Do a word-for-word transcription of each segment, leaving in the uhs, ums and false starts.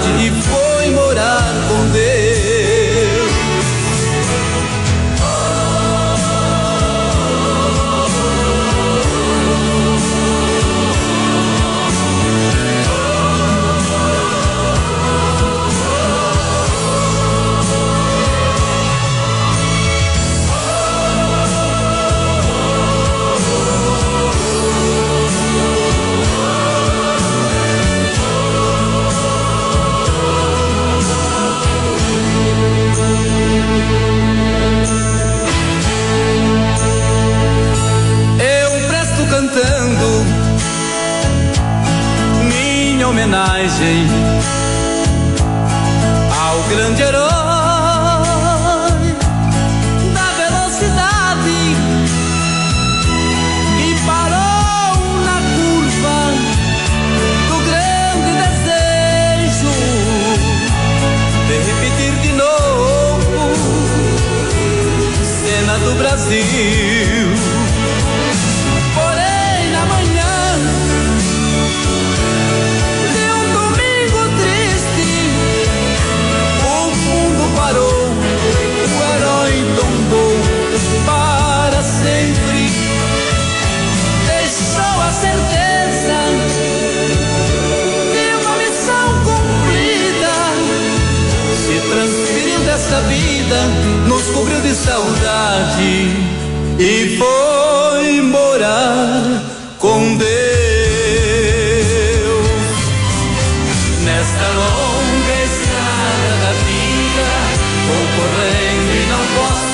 e foi morar com Deus. Homenagem ao grande herói da velocidade que parou na curva do grande desejo de repetir de novo cena do Brasil. Porém, na manhã para sempre, deixou a certeza de uma missão cumprida, se transferiu desta vida, nos cobriu de saudade e foi morar com Deus. Nesta longa estrada da vida, vou correndo e não posso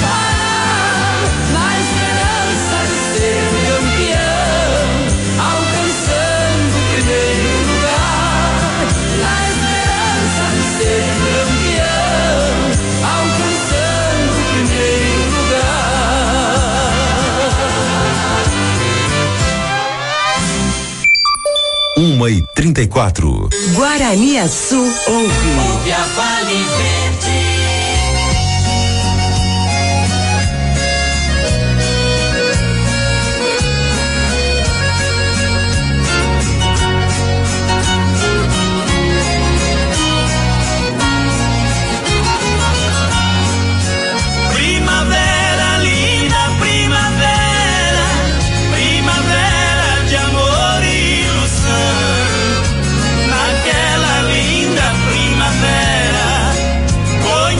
uma e trinta e quatro. Guaraniaçu ouve. Ouve a Vale Verde. Primavera, linda primavera, primavera de amor e ilusão. Naquela linda primavera,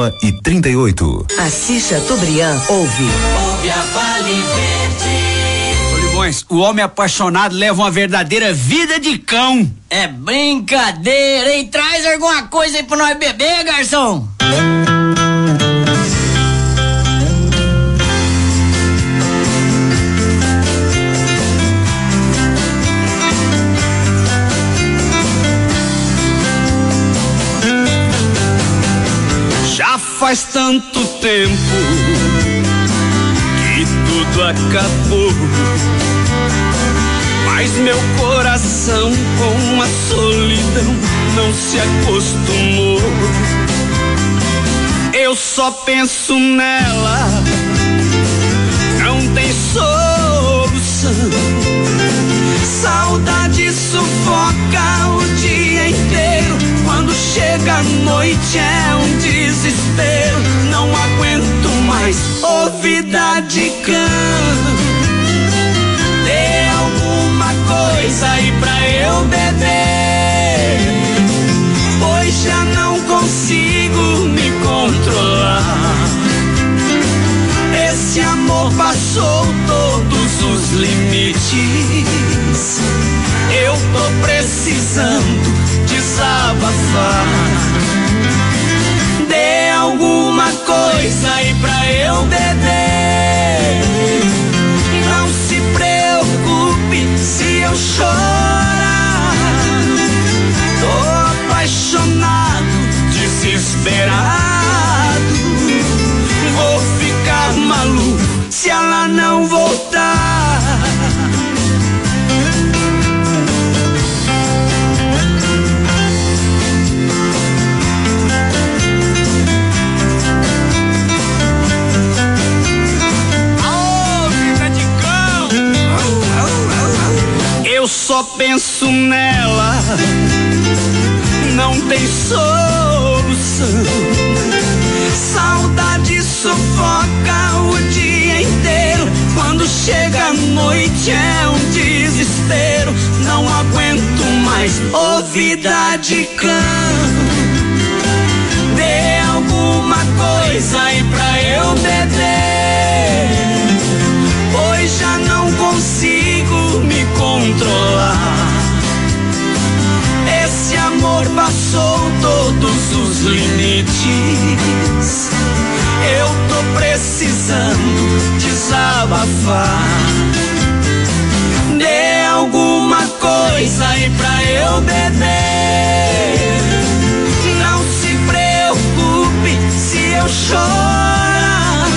uma e trinta e oito. Assis Chateaubriand ouve. Ouve a Vale Verde. Olivões, o homem apaixonado leva uma verdadeira vida de cão. É brincadeira, hein? Traz alguma coisa aí pra nós beber, garçom. Já faz tanto tempo que tudo acabou, mas meu coração com a solidão não se acostumou. Eu só penso nela, não tem solução. Saudade sufoca o dia inteiro. Quando chega a noite é um desespero. Não aguento mais ouvir de cão. Dê alguma coisa aí pra eu beber, pois já não consigo me controlar. Esse amor passou todos os limites. Eu tô precisando desabafar. Dê alguma coisa aí pra eu beber. Não se preocupe se eu chorar. Tô apaixonado, desesperado. Vou ficar maluco se ela não voltar. Eu só penso nela, não tem solução. Saudade sufoca o dia inteiro. Quando chega a noite é um desespero. Não aguento mais ouvir de cão. Dê alguma coisa aí pra eu beber, pois já não consigo me controlar. Esse amor passou todos os limites. Eu tô precisando desabafar. Dê alguma coisa aí pra eu beber. Não se preocupe se eu chorar.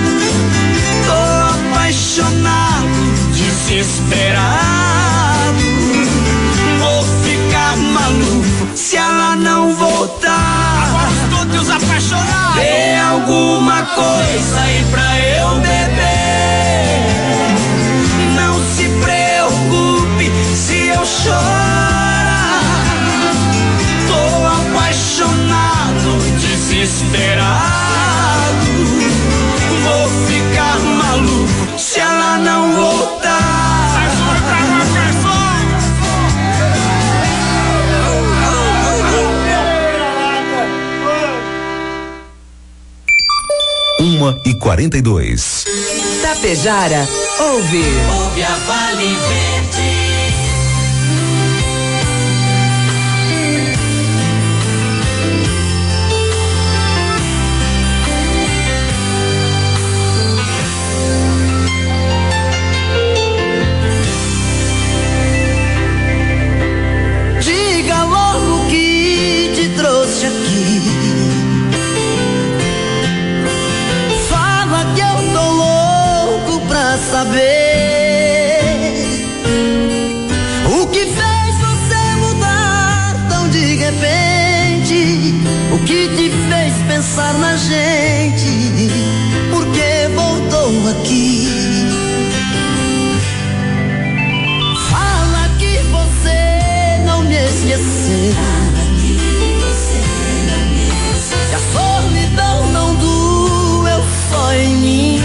Tô apaixonado, desesperado. Vou ficar maluco se ela não voltar. Agora todos os apaixonados. Dê alguma coisa aí pra eu beber. Não se preocupe se eu chorar. Tô apaixonado, desesperado. Vou ficar maluco se ela não voltar. Uma e quarenta e dois. Tapejara ouve. Ouve a Vale Verde. Diga logo que te trouxe aqui. Fala que eu tô louco pra saber o que fez você mudar tão de repente. O que te fez pensar na gente? Por que voltou aqui? Fala que você não me esqueceu. Que a solidão não doeu só em mim.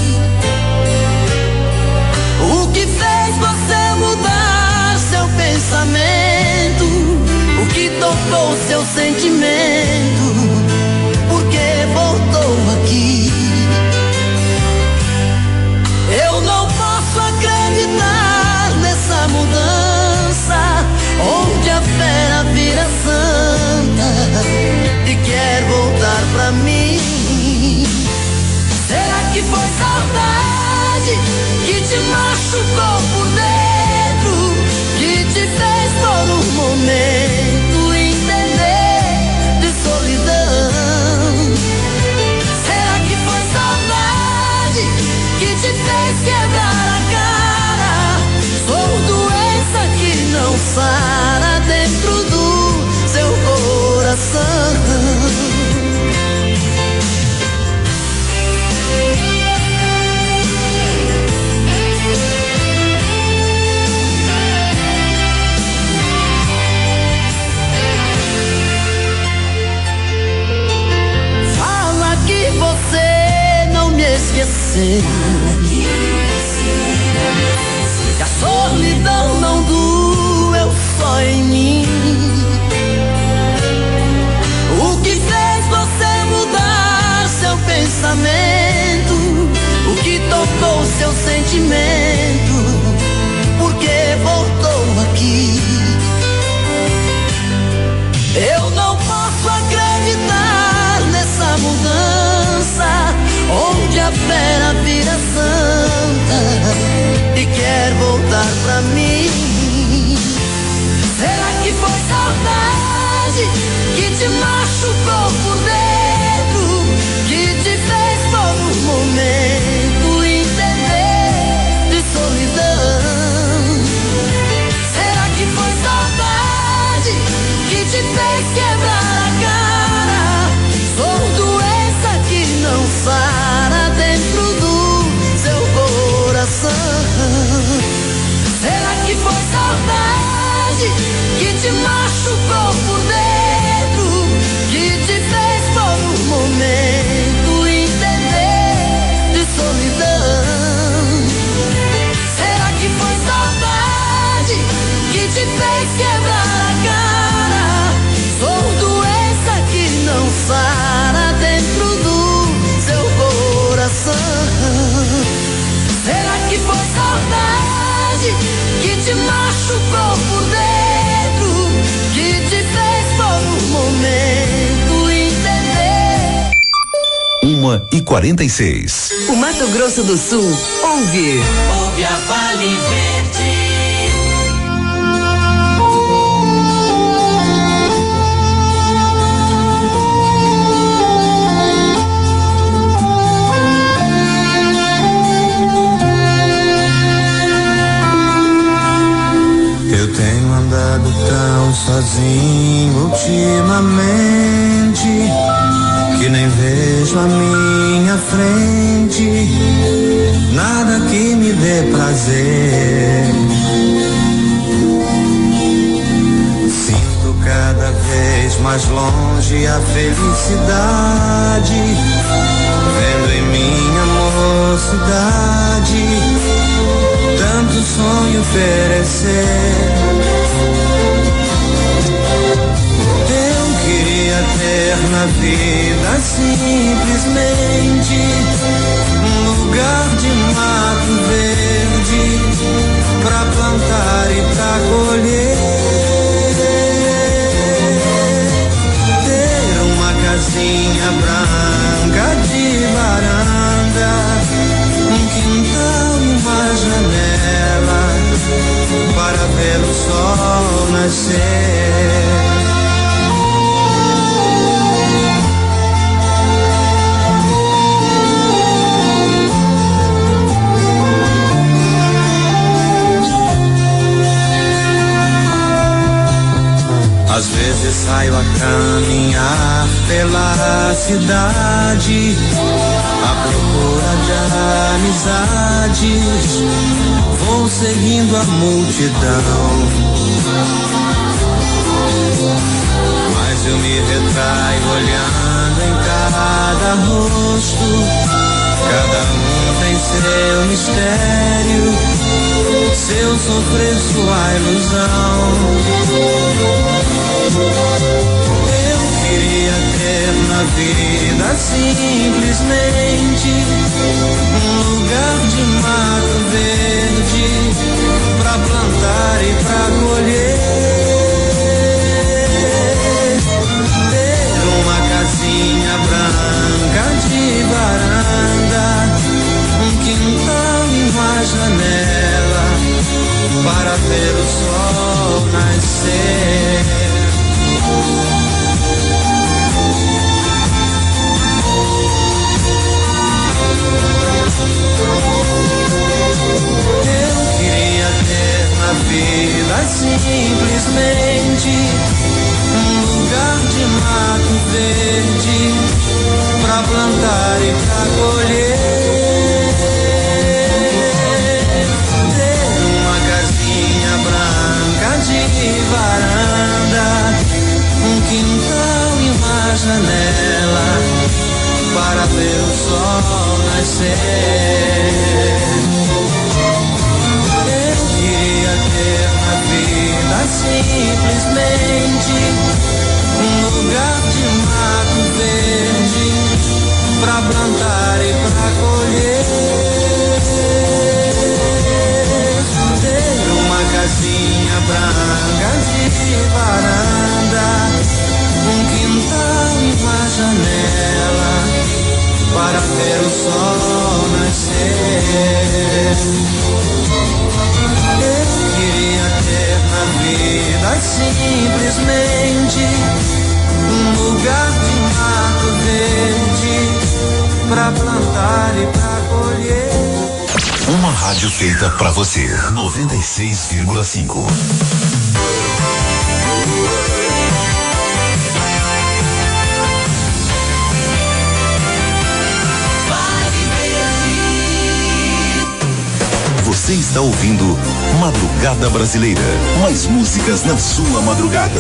O que fez você mudar seu pensamento? O que tocou seu sentimento? Por que voltou? Que a solidão não doeu só em mim. O que fez você mudar seu pensamento? O que tocou seu sentimento? Por que voltou aqui? Eu não posso acreditar nessa mudança, onde a fera vira santa e quer voltar pra mim. Será que foi saudade que te machucou por dentro, que te fez por um momento entender de solidão? Será que foi saudade que te fez quebrar a cara? Sou doença que não sara dentro do seu coração. Será que foi saudade que te machucou por dentro, que te fez por um momento entender de solidão? Será que foi saudade que te fez quebrar a cara? Sou doença que não sara dentro do seu coração. Será que foi saudade que te machucou por dentro, que te fez por um momento entender? Uma e quarenta e seis. O Mato Grosso do Sul ouve. Ouve a Vale Verde. Eu tenho andado tão sozinho ultimamente que nem vejo a minha frente nada que me dê prazer. Sinto cada vez mais longe a felicidade, vendo em minha mocidade tanto sonho perecer. Eu queria ter na vida simplesmente um lugar de mato verde pra plantar e pra colher, ter uma casinha branca de varanda, um quintal e uma janela para ver o sol nascer. Às vezes saio a caminhar pela cidade à procura de amizades, vou seguindo a multidão, mas eu me retraio olhando em cada rosto, cada um tem seu mistério, seu sofrer, sua ilusão. Eu queria ter na vida simplesmente um lugar de mato verde pra plantar e pra colher, ter uma casinha branca de varanda, um quintal e uma janela para ver o sol nascer. Eu queria ter na vida simplesmente um lugar de mato verde pra plantar e pra colher, ter uma casinha branca de varanda, um quintal e uma janela para ver o sol nascer. simplesmente um lugar de mato verde pra plantar e pra colher. Ter uma casinha branca de varanda, um quintal e uma janela para ver o sol nascer. Eu queria ter na vida simplesmente um lugar de mato verde pra plantar e pra colher. Uma rádio feita pra você. noventa e seis vírgula cinco. Você está ouvindo Madrugada Brasileira. Mais músicas na sua madrugada.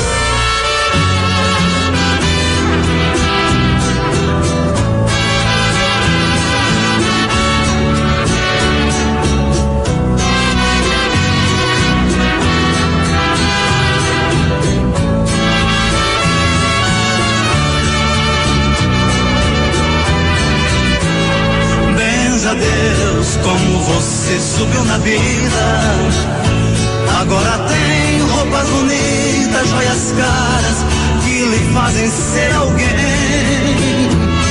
Deus, como você subiu na vida. Agora tem roupas bonitas, joias caras que lhe fazem ser alguém.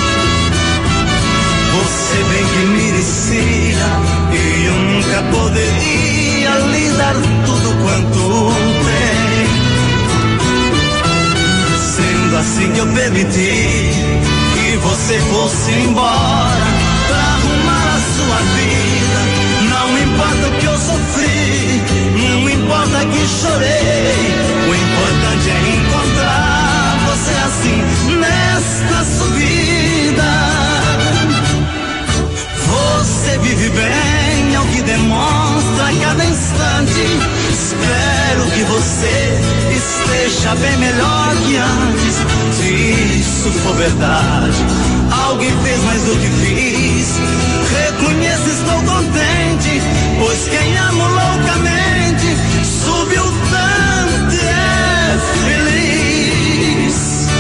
Você bem que merecia e eu nunca poderia lhe dar tudo quanto tem. Sendo assim que eu permiti que você fosse embora pra arrumar a sua vida. Não importa o que eu sofri, não importa que chorei, o importante é encontrar você assim nesta subida. Você vive bem, é o que demonstra a cada instante. Espero que você esteja bem melhor que antes. Se isso for verdade, alguém fez mais do que fiz. Reconheço, estou contente, pois quem amo loucamente subiu tanto e é feliz.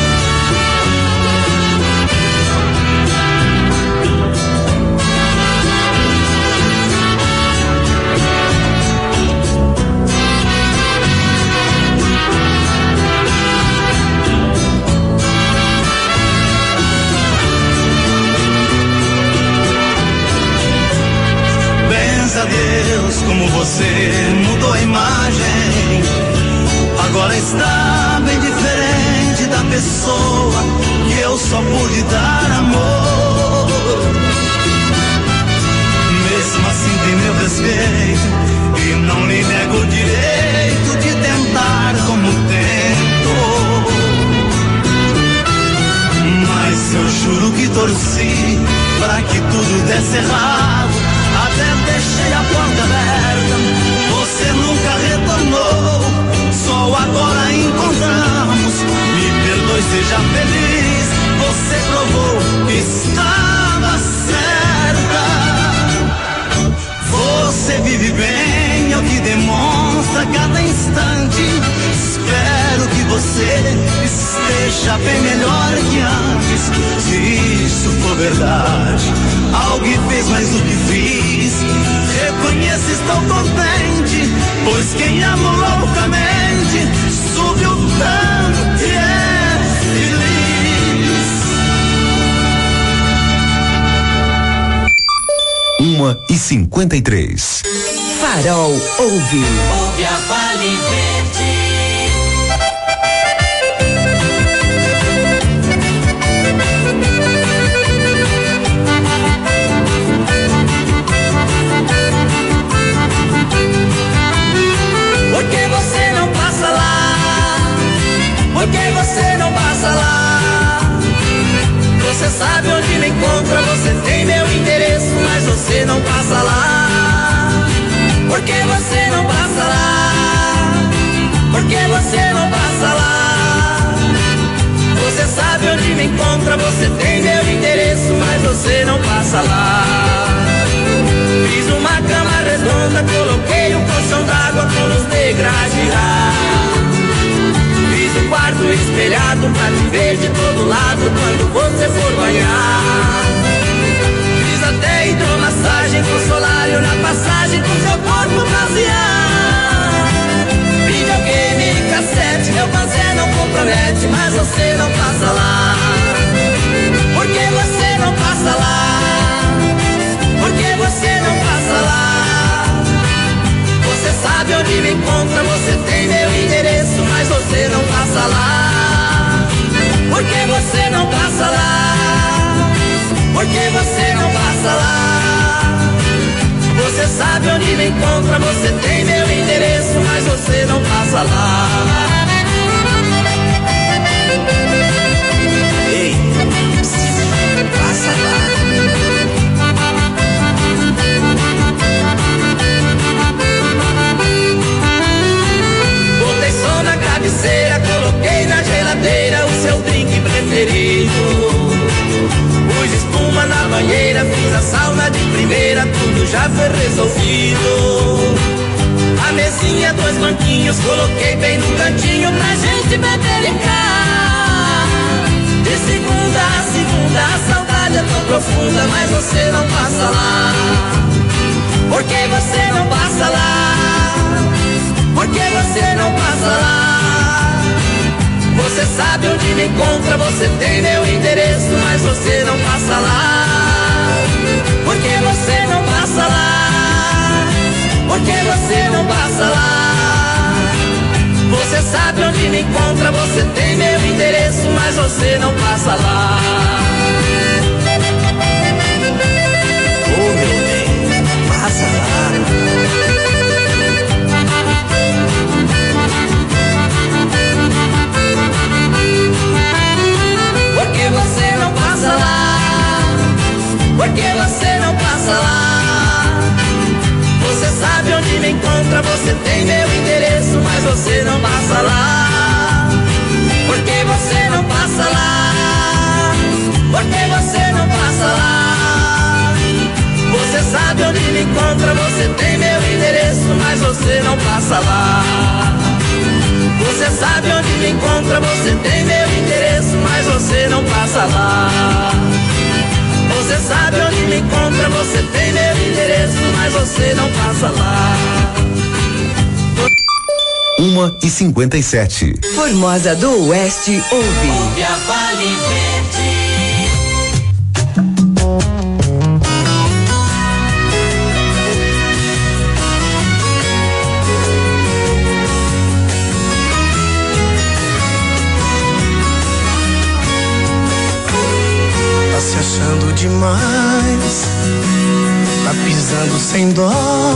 Benza a Deus, como você mudou a imagem. Agora está bem diferente da pessoa que eu só pude dar amor. Mesmo assim tem meu respeito e não lhe nego o direito de tentar como tento. Mas eu juro que torci pra que tudo desse errado. Até deixei a porta aberta, você nunca retornou. Só agora encontramos, me perdoe, seja feliz. Você provou que estava certa. Você vive bem, é o que demonstra a cada instante. Espero que você esteja bem melhor que antes. Se isso for verdade, alguém fez mais do que fiz. Reconheço, estou contente, pois quem amo loucamente subiu tanto e é feliz. Uma e cinquenta e três. Farol ouve. Ouve a Vale Verde. Por que você não passa lá? Por que você não passa lá? Você sabe onde me encontra, você tem meu endereço, mas você não passa lá. Por que você não passa lá? Por que você não passa lá? Você sabe onde me encontra, você tem meu endereço, mas você não passa lá. Fiz uma cama redonda, coloquei um colchão d'água com os degraus girar. lado pra te ver de todo lado quando você for banhar. Fiz até hidromassagem com solário na passagem com seu corpo bronzear. Videogame e cassete, meu fazer não compromete, mas você não passa lá. Por que você não passa lá? Por que você não passa lá? Você sabe onde me encontra, você tem meu endereço, mas você não passa lá. Por que você não passa lá? Por que você não passa lá? Você sabe onde me encontra, você tem meu endereço, mas você não passa lá. Ei, passa lá. Botei som na cabeceira, coloquei na geladeira o seu drink preferido. Pus espuma na banheira, fiz a sauna de primeira, tudo já foi resolvido. A mesinha, dois banquinhos, coloquei bem no cantinho pra gente beber e cá. De segunda a segunda, a saudade é tão profunda, mas você não passa lá. Por que você não passa lá? Por que você não passa lá? Você sabe onde me encontra, você tem meu endereço, mas você não passa lá. Por que você não passa lá? Por que você não passa lá? Você sabe onde me encontra, você tem meu endereço, mas você não passa lá. Oh, meu bem, passa lá. Por que você não passa lá? Por que você não passa lá? Você sabe onde me encontra, você tem meu endereço, mas você não passa lá. Por que você não passa lá? Por que você não passa lá? Você sabe onde me encontra, você tem meu endereço, mas você não passa lá. Você sabe onde me encontra, você tem meu endereço, mas você não passa lá. Você sabe onde me encontra, você tem meu endereço, mas você não passa lá. Uma e cinquenta e sete. Formosa do Oeste ouve. Ouve a Vale Verde. Se achando demais, tá pisando sem dó,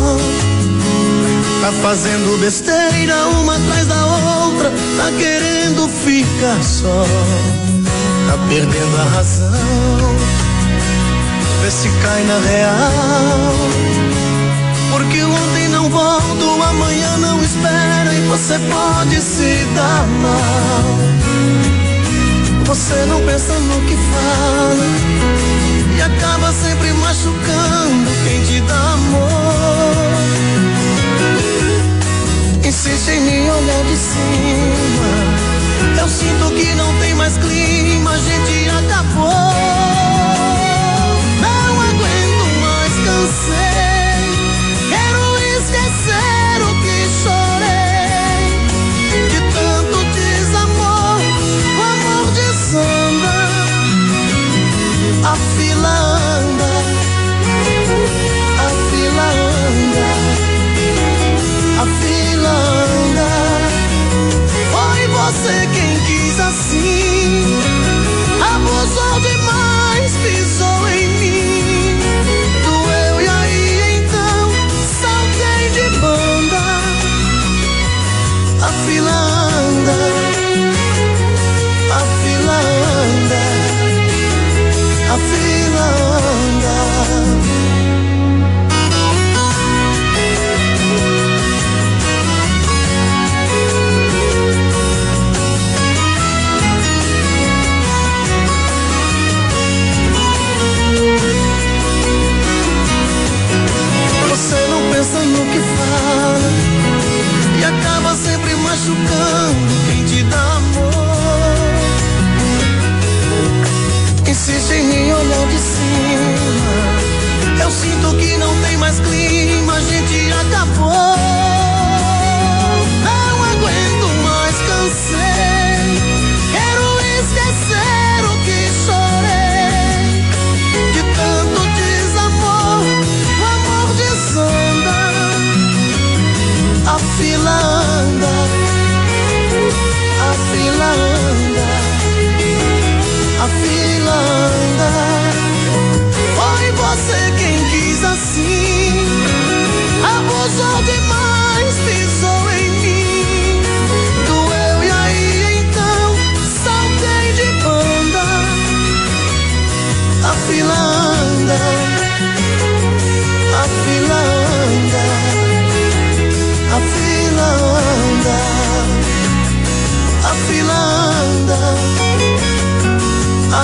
tá fazendo besteira uma atrás da outra, tá querendo ficar só, tá perdendo a razão, vê se cai na real, porque ontem não volto, amanhã não espera e você pode se dar mal. Você não pensa no que fala e acaba sempre machucando quem te dá amor. Insiste em me olhar de cima, eu sinto que não tem mais clima, a gente acabou. Não aguento mais, cansei, quero esquecer o que chorei, de tanto desamor, o amor desanda, a fila anda, a fila anda, a fila anda.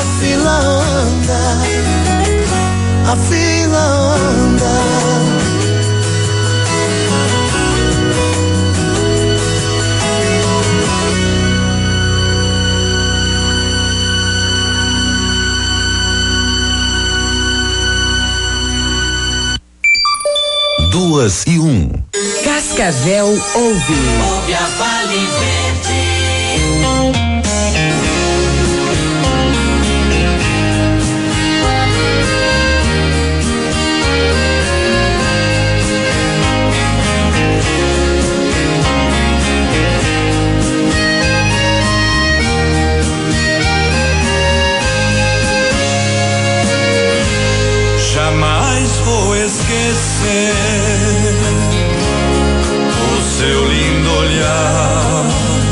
a fila anda, a fila anda. Duas e um. Cascavel ouve. Ouve a Vale Verde. Jamais vou esquecer o seu lindo olhar,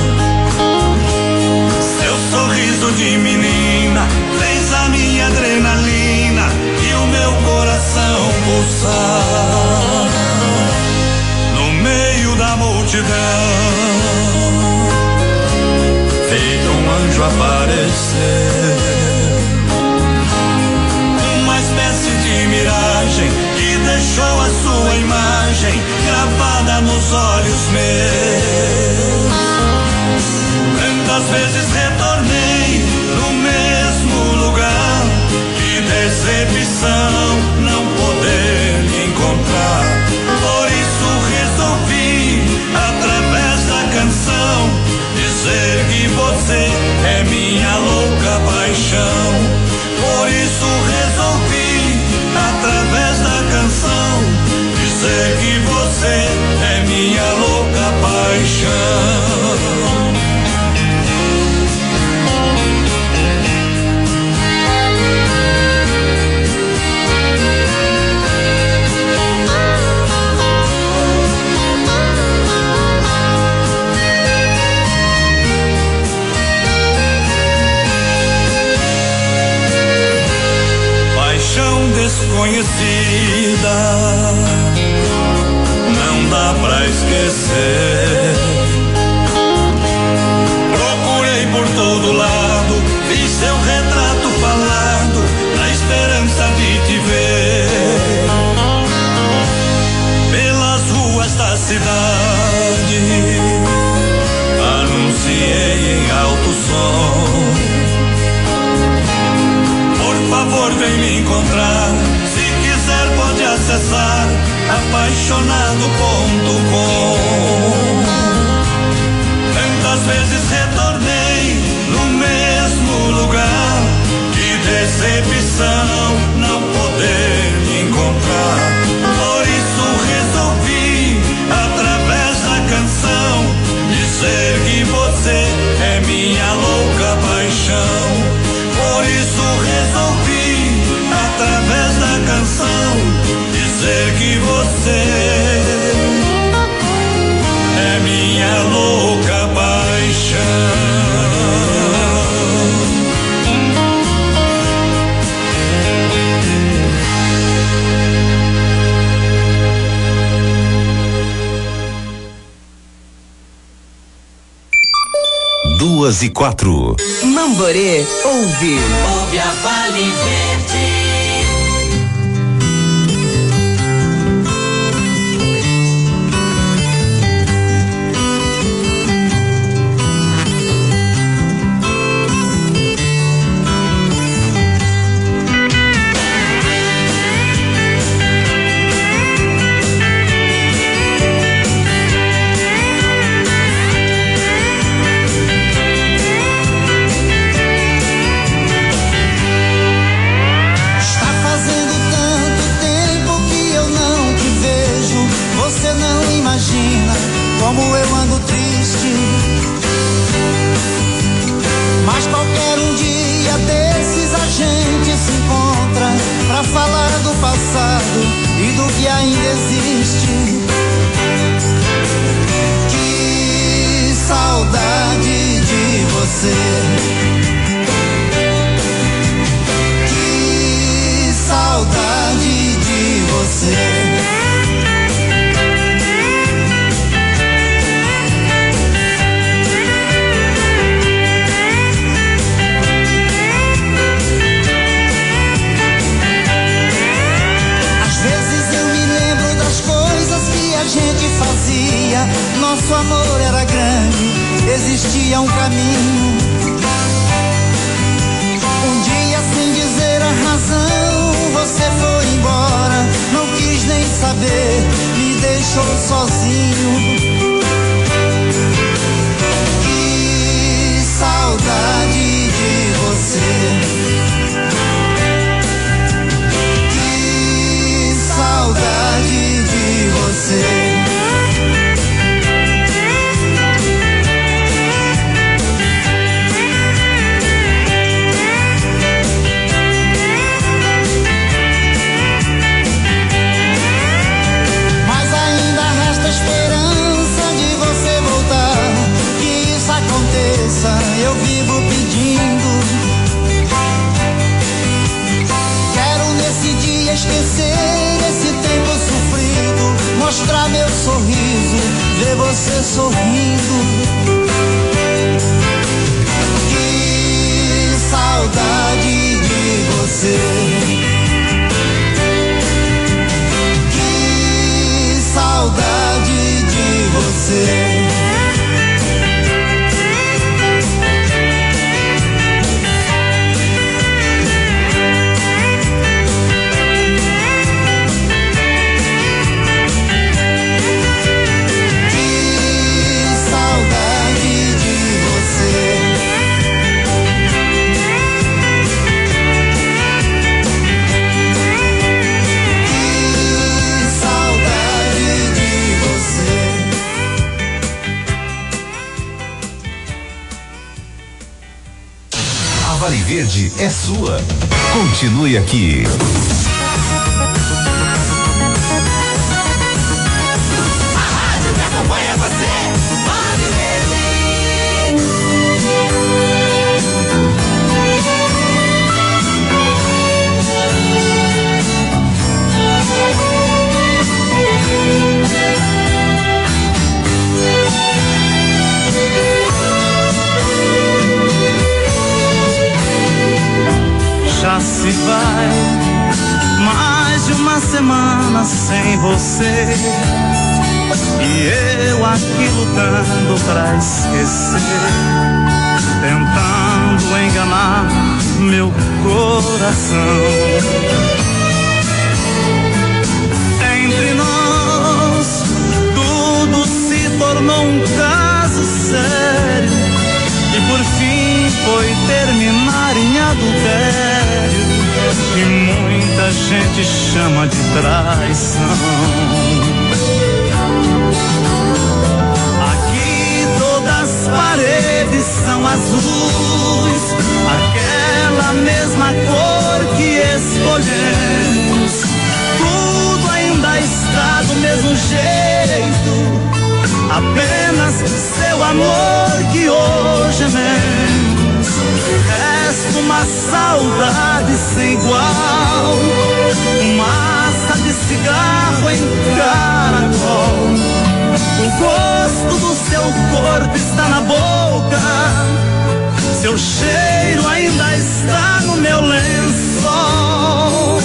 seu sorriso de menina fez a minha adrenalina e o meu coração pulsar. No meio da multidão, feito um anjo aparecer, espécie de miragem que deixou a sua imagem gravada nos olhos meus. Tantas vezes retornei no mesmo lugar, que decepção não poder me encontrar. Por isso resolvi, através da canção, dizer que você é minha louca paixão. Por isso resolvi, através da canção, dizer que você é minha louca paixão. Desconhecida, não dá pra esquecer. Procurei por todo lado, vi seu retrato falado, na esperança de te ver pelas ruas da cidade. Anunciei em alto som: por favor, vem me encontrar. Pode acessar apaixonado ponto com. Tantas vezes retornei no mesmo lugar, que decepção não poder me encontrar. Por isso resolvi, através da canção, dizer que você é minha louca paixão. Por isso resolvi, através da canção, dizer que você é minha louca paixão. Duas e quatro. Mamborê ouve. Ouve a Vale Verde. Como eu ando triste, mas qualquer um dia desses a gente se encontra pra falar do passado e do que ainda existe. Que saudade de você, que saudade de você. sozinho. Um dia, sem dizer a razão, você foi embora, não quis nem saber, me deixou sozinho. Que saudade de você. Saudade de você. Mas ainda resta esperança de você voltar, que isso aconteça, eu vivo pedindo. Quero nesse dia esquecer esse tempo sofrido, mostrar meu sorriso, ver você sorrindo. Que saudade de você. Que saudade de você. Vale Verde é sua. Continue aqui. A rádio que acompanha você, Vale Verde. Já se vai mais de uma semana sem você, e eu aqui lutando pra esquecer, tentando enganar meu coração. Entre nós tudo se tornou um caso sério, e por fim foi terminar em adultério, que muita gente chama de traição. Aqui todas as paredes são azuis, aquela mesma cor que escolhemos. Tudo ainda está do mesmo jeito, apenas seu amor que hoje é menos. Resta uma saudade sem igual, fumaça de cigarro em caracol. O gosto do seu corpo está na boca, seu cheiro ainda está no meu lençol.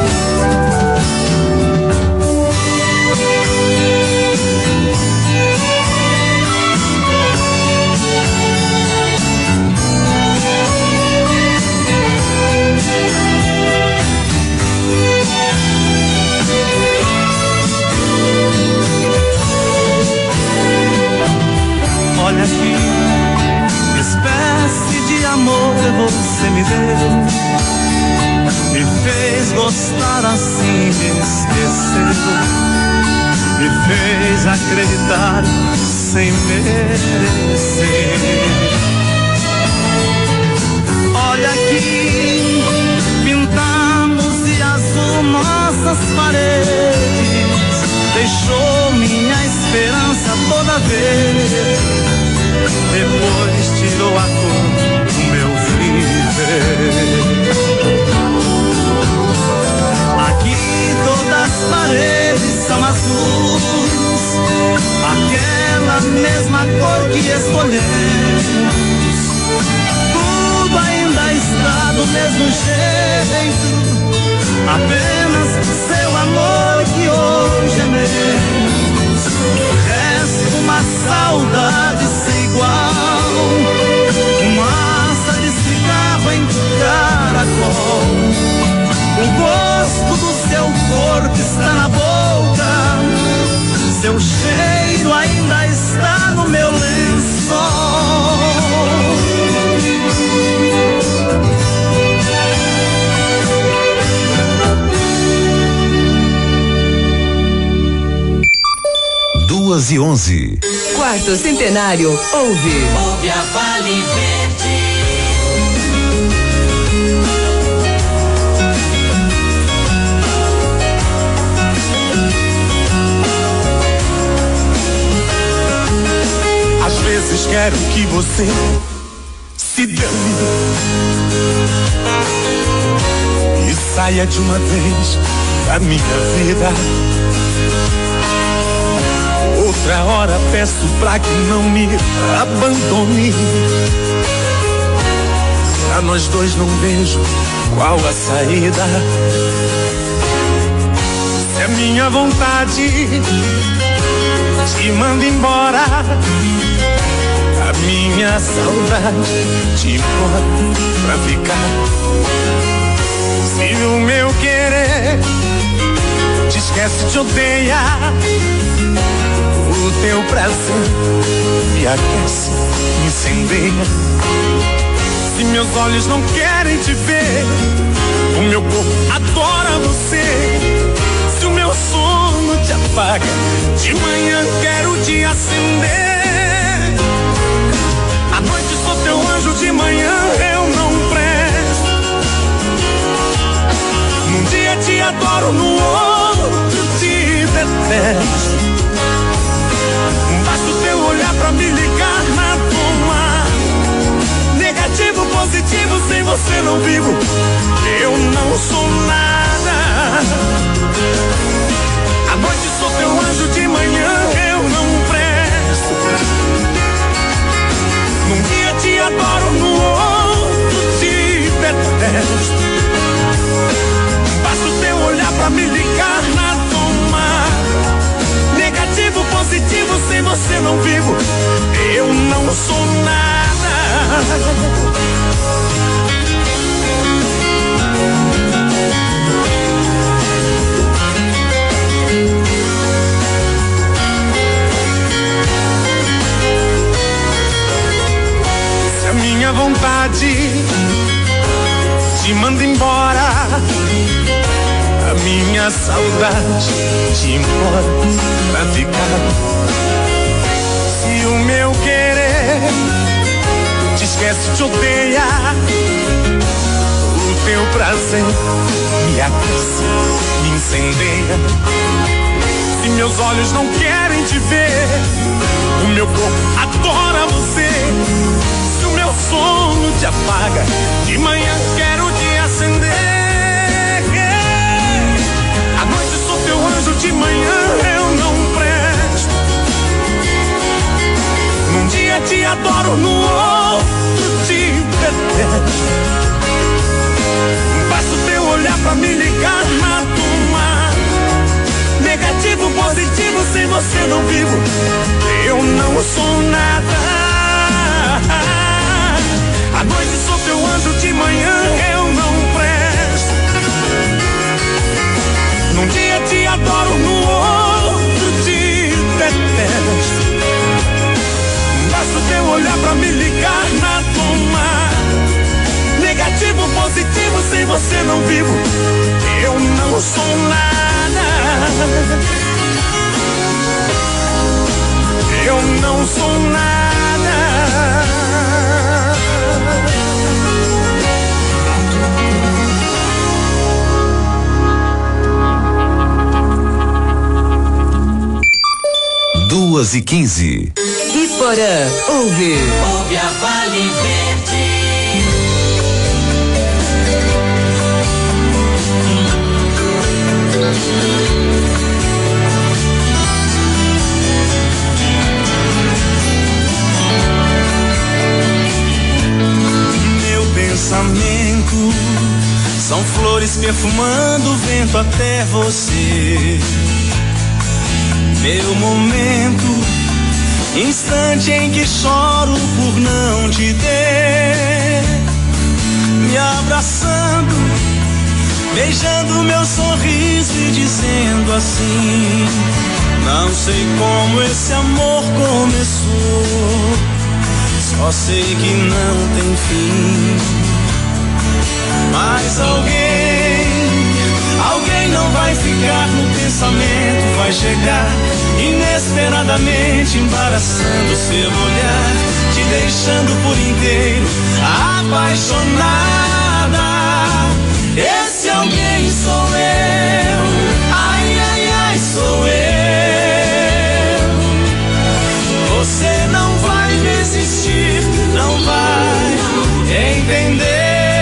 Olha aqui, que espécie de amor você me deu, me fez gostar assim, me esqueceu, me fez acreditar sem merecer. Olha aqui, pintamos de azul nossas paredes, deixou minha esperança toda vez, depois tirou a cor do meu viver. Aqui todas as paredes são azuis, aquela mesma cor que escolhemos. Tudo ainda está do mesmo jeito, apenas seu amor que hoje é menos. Resta uma saudade sem igual, duzentos e onze. Quarto centenário, ouve. Ouve a Vale Verde. Às vezes quero que você se dane e saia de uma vez da minha vida. Outra hora peço pra que não me abandone. Pra nós dois não vejo qual a saída. Se é minha vontade te manda embora, a minha saudade te implora pra ficar. Se o meu querer te esquece, te odeia, o teu prazer me aquece, me incendeia. Se meus olhos não querem te ver, o meu corpo adora você. Se o meu sono te apaga, de manhã quero te acender. À noite sou teu anjo, de manhã eu não presto. Num dia te adoro, no outro te detesto. Basta o teu olhar pra me ligar na toma. Negativo, positivo, sem você não vivo. Eu não sou nada. À noite sou teu anjo, de manhã eu não presto. Num dia te adoro, no outro te detesto. Basta o teu olhar pra me ligar na toma. Negativo, positivo, sem você não vivo. Eu não sou nada. Se a minha vontade te manda embora, a minha saudade te implora pra ficar. Se o meu querer te esquece, te odeia, o teu prazer me aquece, me incendeia. Se meus olhos não querem te ver, o meu corpo adora você. Se o meu sono te apaga, de manhã quero te acender. À noite sou teu anjo, de manhã eu não presto. Num dia te adoro, no outro te detesto. Basta o teu olhar pra me ligar na toma. Negativo, positivo, sem você não vivo. Eu não sou nada. À noite sou teu anjo, de manhã eu não presto. Num dia te adoro, no outro te detesto. Basta o teu olhar pra me ligar na toma. Negativo, positivo, sem você não vivo. Eu não sou nada. Eu não sou nada. Duas e quinze. Iporã, ouve. Ouve a Vale Verde. Meu pensamento são flores perfumando o vento até você. Meu momento, instante em que choro por não te ter. Me abraçando, beijando meu sorriso e dizendo assim: não sei como esse amor começou, só sei que não tem fim. Mas alguém, alguém não vai ficar no pensamento, vai chegar inesperadamente embaraçando seu olhar, te deixando por inteiro apaixonada. Esse alguém sou eu, ai, ai, ai, sou eu. Você não vai resistir, não vai entender.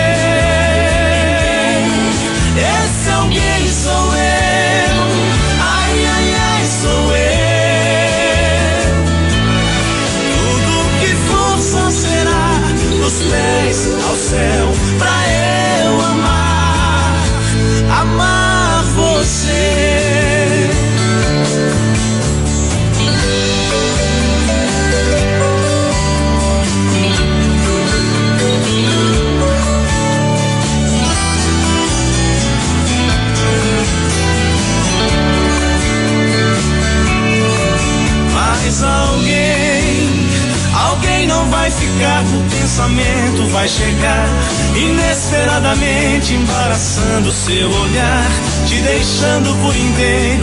Esse alguém sou eu, ai, ai, ai, sou eu. Tudo que for só será dos pés ao céu, pra eu amar, amar você. Mas alguém, alguém não vai ficar no pensamento, vai chegar inesperadamente embaraçando seu olhar, te deixando por inteiro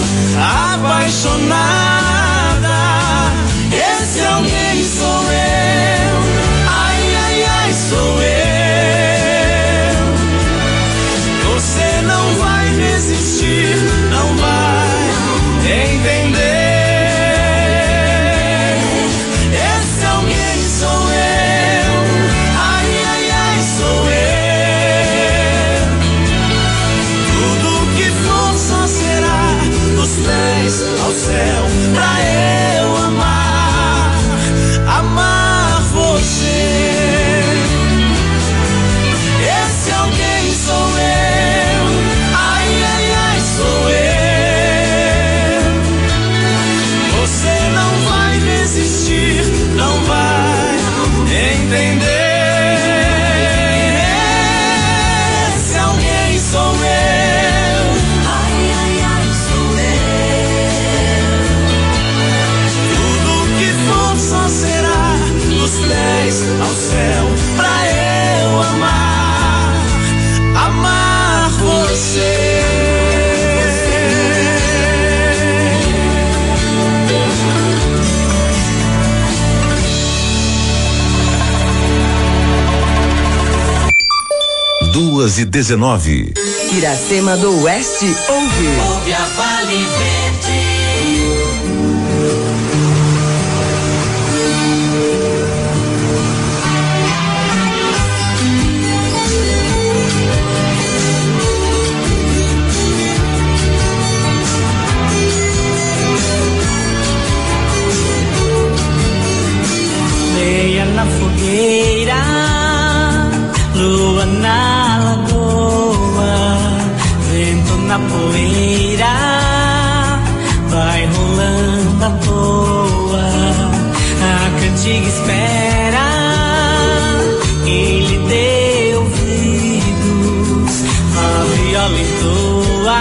apaixonada. Esse alguém sou eu, ai, ai, ai, sou eu. Você não vai resistir, não vai entender. Ao céu, pra eu amar, amar você. Esse alguém sou eu, ai, ai, ai, sou eu. Você não vai resistir, não vai entender. Esse alguém sou eu. Ao céu, pra eu amar, amar você. Duas e dezenove. Iracema do Oeste ouve. Ouve a Vale Verde. Na fogueira, lua na lagoa, vento na poeira, vai rolando a boa. A cantiga espera, ele deu ouvidos, a viola entoa,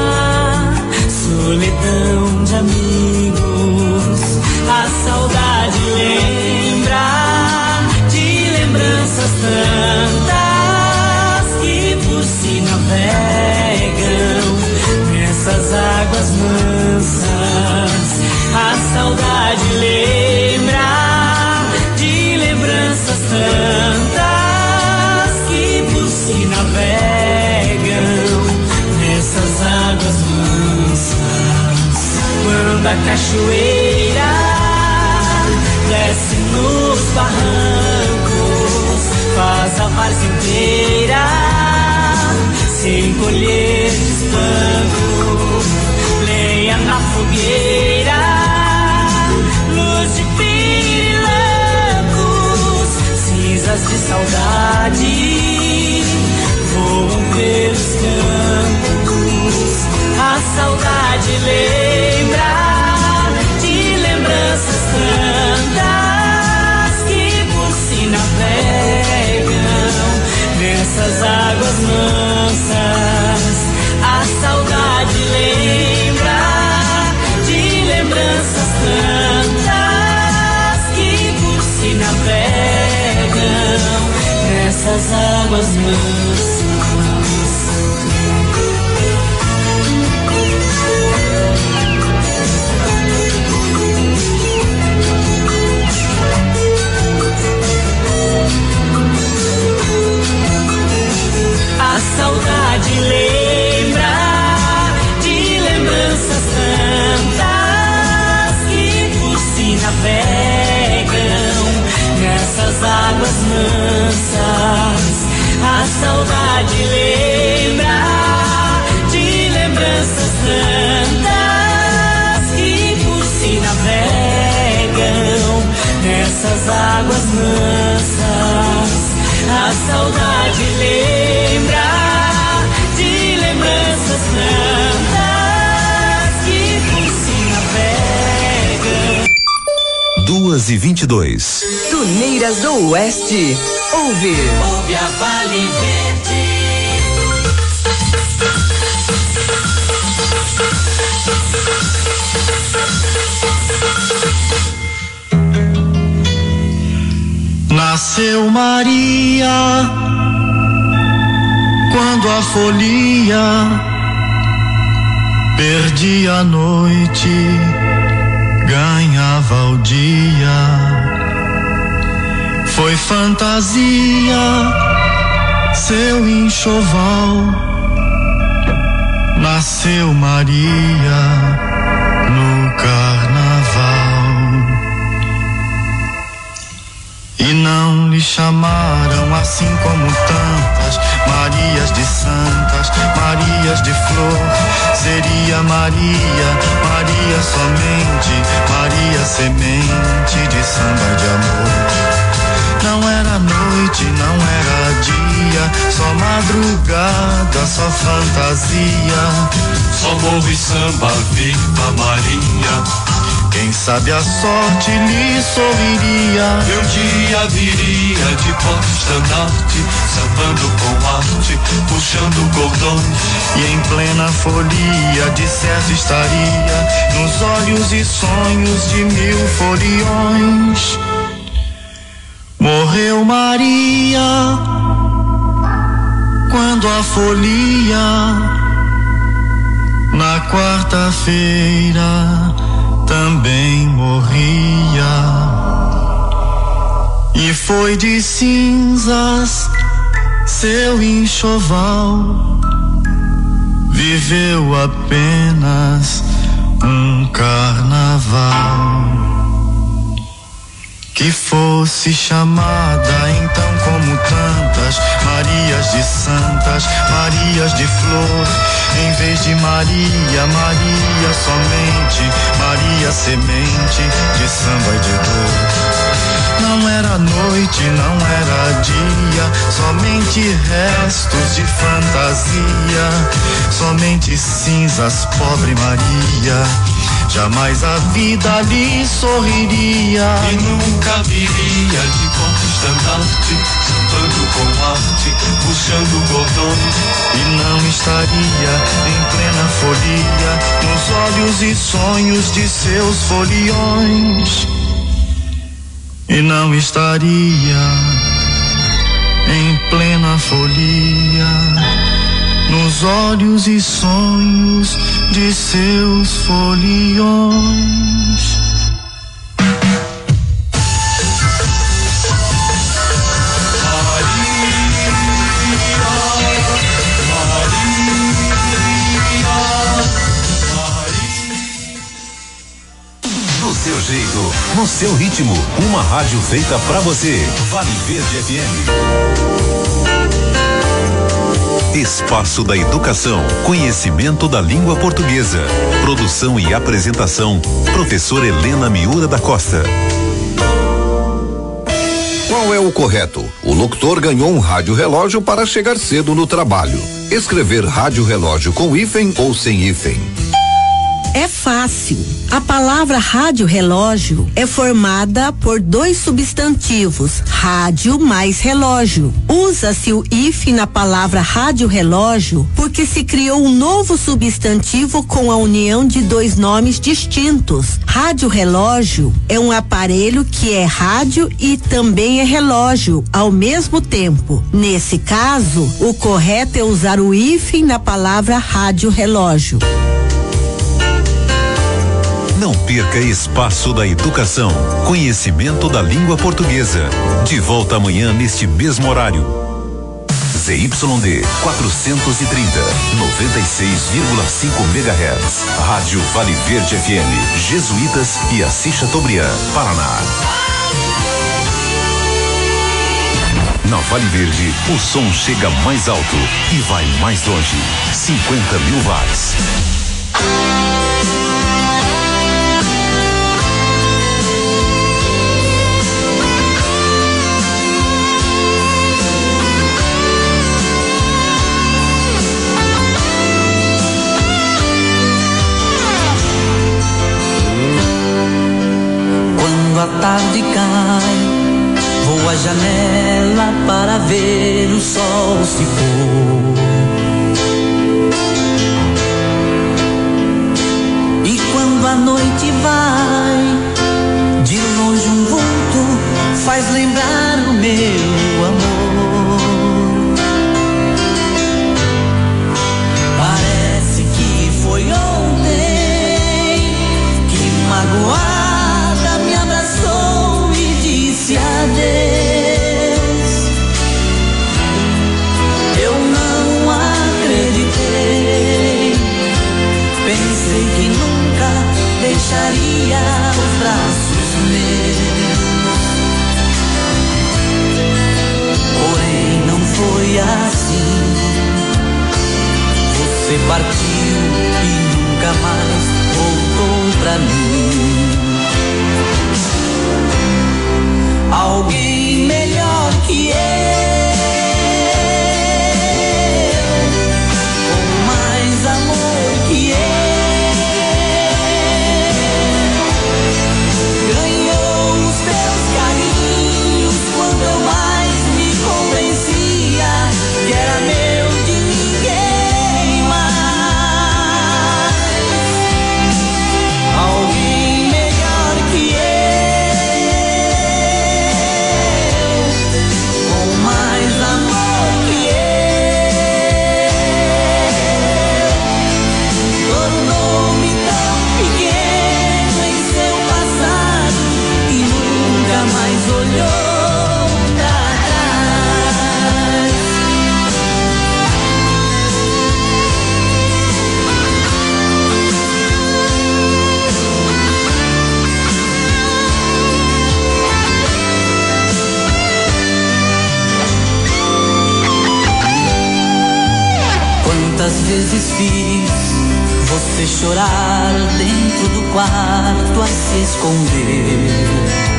solidão de amigos, a saudade lembra. Lembranças tantas que por si navegam nessas águas mansas. A saudade lembra de lembranças tantas que por si navegam nessas águas mansas. Quando a cachoeira desce nos barrancos, faz a várzea inteira se encolher de espanto. Lenha na fogueira, luz de pirilampos, cinzas de saudade voam pelos campos. A saudade lembra de lembranças tantas que por si navegam nessas águas mansas. A saudade lembra de lembranças tantas que por si navegam nessas águas mansas. A saudade lembra de lembranças tantas que por si navegam nessas águas mansas. A saudade lembra de lembranças tantas que por si navegam. Duas e vinte e dois. Tuneiras do Oeste. Ouve. Ouve a Vale Verde. Nasceu Maria quando a folia perdia a noite, ganhava o dia. Foi fantasia, seu enxoval. Nasceu Maria no carnaval. E não lhe chamaram assim como tantas Marias de santas, Marias de flor. Seria Maria, Maria somente, Maria semente de samba e de amor. Não era noite, não era dia, só madrugada, só fantasia. Só morro e samba, viva Maria. Quem sabe a sorte lhe sorriria. Meu dia viria de Costa Norte, sambando com arte, puxando cordões. E em plena folia de certo estaria, nos olhos e sonhos de mil foliões. Morreu Maria quando a folia na quarta-feira também morria. E foi de cinzas seu enxoval, viveu apenas um carnaval. Que fosse chamada então como tantas Marias de santas, Marias de flor. Em vez de Maria, Maria somente, Maria semente de samba e de dor. Não era noite, não era dia, somente restos de fantasia, somente cinzas, pobre Maria. Jamais a vida lhe sorriria. E nunca viria de Costa Norte, sambando com arte, puxando cordões. E não estaria em plena folia, nos olhos e sonhos de seus foliões. E não estaria em plena folia, nos olhos e sonhos de seus foliões. Do seu jeito, no seu ritmo, uma rádio feita pra você. Vale Verde F M. Espaço da Educação, conhecimento da língua portuguesa. Produção e apresentação, professora Helena Miura da Costa. Qual é o correto? O locutor ganhou um rádio relógio para chegar cedo no trabalho. Escrever rádio relógio com hífen ou sem hífen? É fácil. A palavra rádio relógio é formada por dois substantivos, rádio mais relógio. Usa-se o hífen na palavra rádio relógio porque se criou um novo substantivo com a união de dois nomes distintos. Rádio relógio é um aparelho que é rádio e também é relógio ao mesmo tempo. Nesse caso, o correto é usar o hífen na palavra rádio relógio. Não perca Espaço da Educação, conhecimento da língua portuguesa. De volta amanhã neste mesmo horário. Z Y D quatrocentos e trinta, noventa e seis vírgula cinco megahertz. Rádio Vale Verde F M, Jesuítas e Assis Chateaubriand, Paraná. Na Vale Verde, o som chega mais alto e vai mais longe. cinquenta mil watts. Quando a tarde cai, vou à janela para ver o sol se pôr. E quando a noite vai, de longe um vulto faz lembrar o meu amor. Parece que foi ontem que magoada me abraçou e disse adeus. Eu não acreditei, pensei que nunca deixaria os braços meus. Porém não foi assim, você partiu e nunca mais voltou pra mim. Alguém melhor que eu, com mais amor que eu, ganhou os teus carinhos quando eu mais me convencia que era meu de ninguém mais. Alguém melhor que eu, quantas vezes fiz você chorar dentro do quarto a se esconder,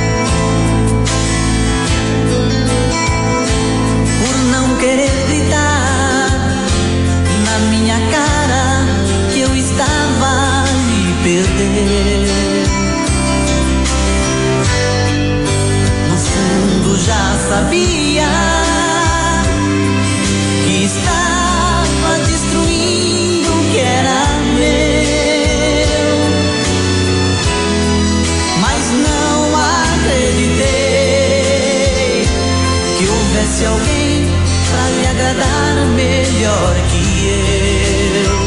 por não querer gritar na minha cara que eu estava a lhe perder. No fundo já sabia que estava destruindo o que era meu, mas não acreditei que houvesse alguém pra lhe agradar melhor que eu.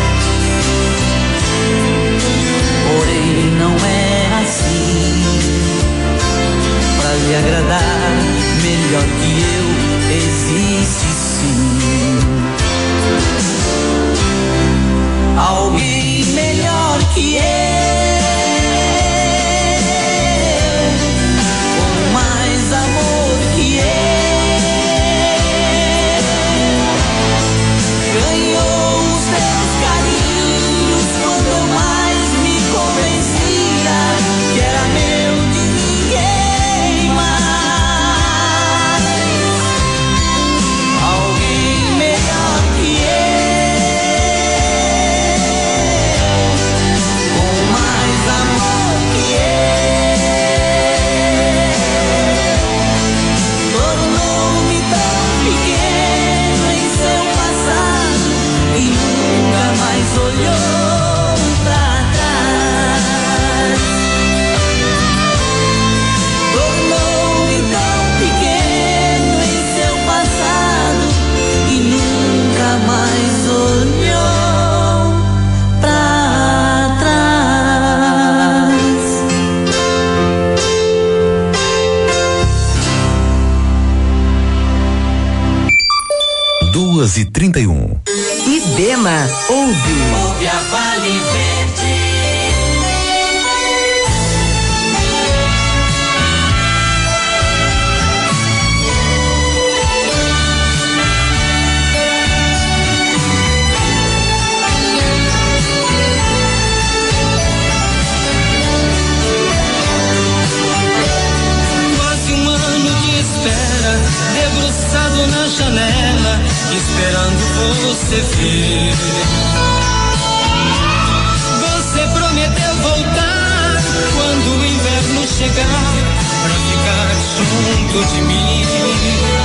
Porém não é assim, pra lhe agradar melhor que eu existe sim. Alguém melhor que eu, com mais amor que eu, ganhou os teus carinhos quando eu mais me convencia que era meu de ninguém mais. Alguém melhor que eu, duas e trinta e um. Ibema ouve. Ouve a Vale Verde. parado na janela, esperando você vir. Você prometeu voltar quando o inverno chegar, pra ficar junto de mim.